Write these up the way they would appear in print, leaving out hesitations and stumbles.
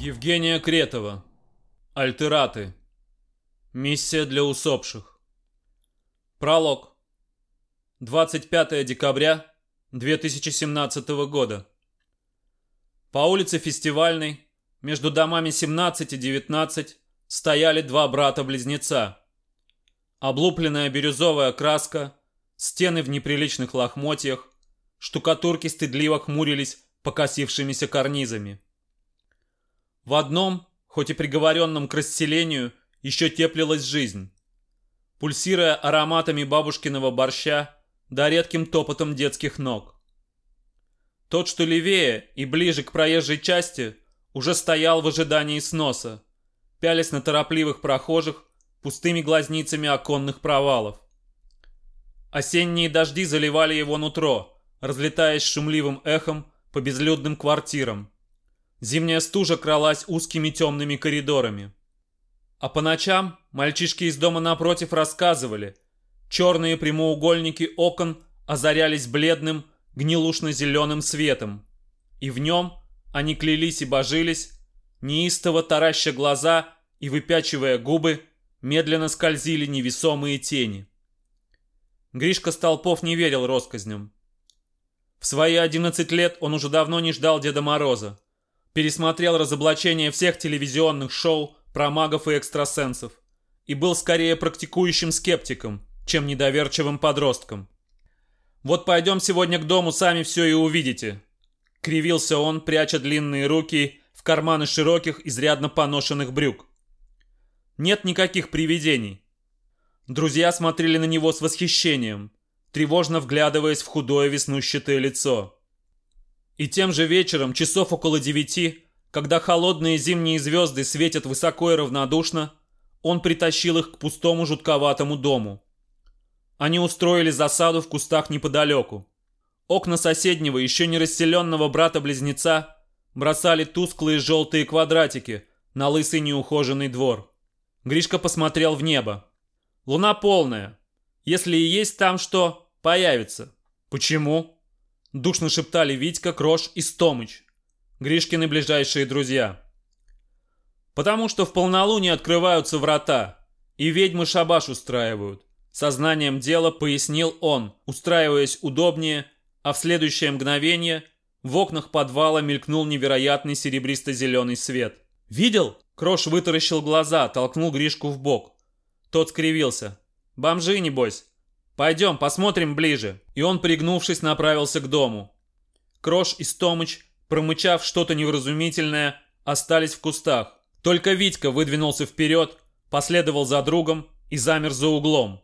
Евгения Кретова. Альтераты. Миссия для усопших. Пролог. 25 декабря 2017 года. По улице Фестивальной, между домами 17 и 19, стояли два брата-близнеца. Облупленная бирюзовая краска, стены в неприличных лохмотьях, штукатурки стыдливо хмурились покосившимися карнизами. В одном, хоть и приговоренном к расселению, еще теплилась жизнь, пульсируя ароматами бабушкиного борща да редким топотом детских ног. Тот, что левее и ближе к проезжей части, уже стоял в ожидании сноса, пялясь на торопливых прохожих пустыми глазницами оконных провалов. Осенние дожди заливали его нутро, разлетаясь шумливым эхом по безлюдным квартирам. Зимняя стужа кралась узкими темными коридорами. А по ночам мальчишки из дома напротив рассказывали, черные прямоугольники окон озарялись бледным, гнилушно-зеленым светом, и в нем они клялись и божились, неистово тараща глаза и выпячивая губы, медленно скользили невесомые тени. Гришка Столпов не верил россказням. В свои 11 лет он уже давно не ждал Деда Мороза. Пересмотрел разоблачение всех телевизионных шоу про магов и экстрасенсов и был скорее практикующим скептиком, чем недоверчивым подростком. «Вот пойдем сегодня к дому, сами все и увидите», — кривился он, пряча длинные руки в карманы широких, изрядно поношенных брюк. «Нет никаких привидений». Друзья смотрели на него с восхищением, тревожно вглядываясь в худое веснущатое лицо. И тем же вечером, часов около 9, когда холодные зимние звезды светят высоко и равнодушно, он притащил их к пустому жутковатому дому. Они устроили засаду в кустах неподалеку. Окна соседнего, еще не расселенного брата-близнеца бросали тусклые желтые квадратики на лысый неухоженный двор. Гришка посмотрел в небо. Луна полная. Если и есть там что, появится. Почему? Душно шептали Витька, Крош и Стомыч, Гришкины ближайшие друзья. Потому что в полнолуние открываются врата, и ведьмы шабаш устраивают. Сознанием дела пояснил он, устраиваясь удобнее, а в следующее мгновение в окнах подвала мелькнул невероятный серебристо-зеленый свет. «Видел?» Крош вытаращил глаза, толкнул Гришку в бок. Тот скривился. «Бомжи, небось. Пойдем, посмотрим ближе». И он, пригнувшись, направился к дому. Крош и Стомыч, промычав что-то невразумительное, остались в кустах. Только Витька выдвинулся вперед, последовал за другом и замер за углом.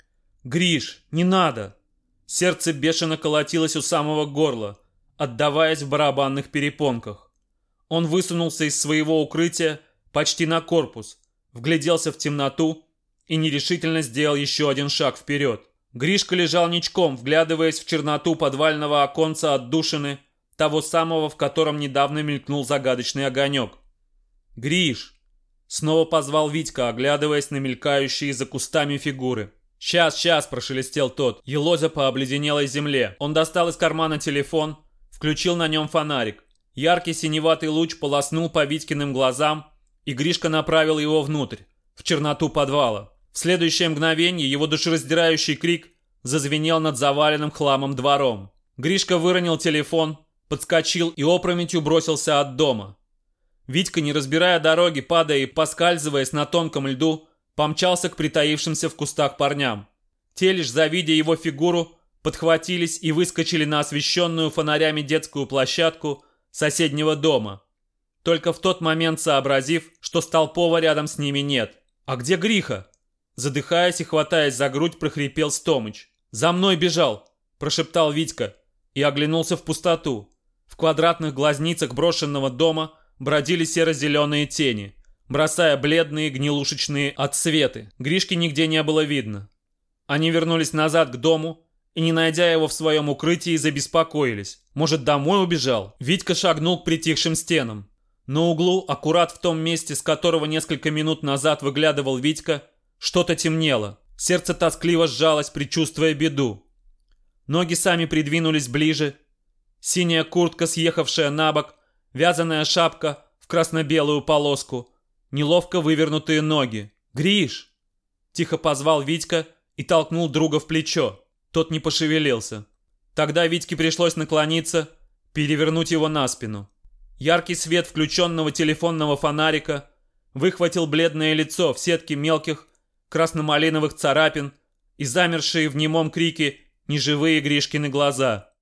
«Гриш, не надо!» Сердце бешено колотилось у самого горла, отдаваясь в барабанных перепонках. Он высунулся из своего укрытия почти на корпус, вгляделся в темноту и нерешительно сделал еще один шаг вперед. Гришка лежал ничком, вглядываясь в черноту подвального оконца отдушины, того самого, в котором недавно мелькнул загадочный огонек. «Гриш!» — снова позвал Витька, оглядываясь на мелькающие за кустами фигуры. «Сейчас!» — прошелестел тот, елозя по обледенелой земле. Он достал из кармана телефон, включил на нем фонарик. Яркий синеватый луч полоснул по Витькиным глазам, и Гришка направил его внутрь, в черноту подвала. В следующее мгновение его душераздирающий крик зазвенел над заваленным хламом двором. Гришка выронил телефон, подскочил и опрометью бросился от дома. Витька, не разбирая дороги, падая и поскальзываясь на тонком льду, помчался к притаившимся в кустах парням. Те, лишь завидя его фигуру, подхватились и выскочили на освещенную фонарями детскую площадку соседнего дома, только в тот момент сообразив, что Столпова рядом с ними нет. «А где Гриха?» Задыхаясь и хватаясь за грудь, прохрипел Стомыч. «За мной бежал!» – прошептал Витька и оглянулся в пустоту. В квадратных глазницах брошенного дома бродили серо-зеленые тени, бросая бледные гнилушечные отсветы. Гришки нигде не было видно. Они вернулись назад к дому и, не найдя его в своем укрытии, забеспокоились. Может, домой убежал? Витька шагнул к притихшим стенам. На углу, аккурат в том месте, с которого несколько минут назад выглядывал Витька, что-то темнело. Сердце тоскливо сжалось, предчувствуя беду. Ноги сами придвинулись ближе. Синяя куртка, съехавшая на бок, вязаная шапка, в красно-белую полоску, неловко вывернутые ноги. «Гриш!» Тихо позвал Витька и толкнул друга в плечо. Тот не пошевелился. Тогда Витьке пришлось наклониться, перевернуть его на спину. Яркий свет включенного телефонного фонарика выхватил бледное лицо в сетке мелких красно-малиновых царапин и замершие в немом крике неживые Гришкины глаза.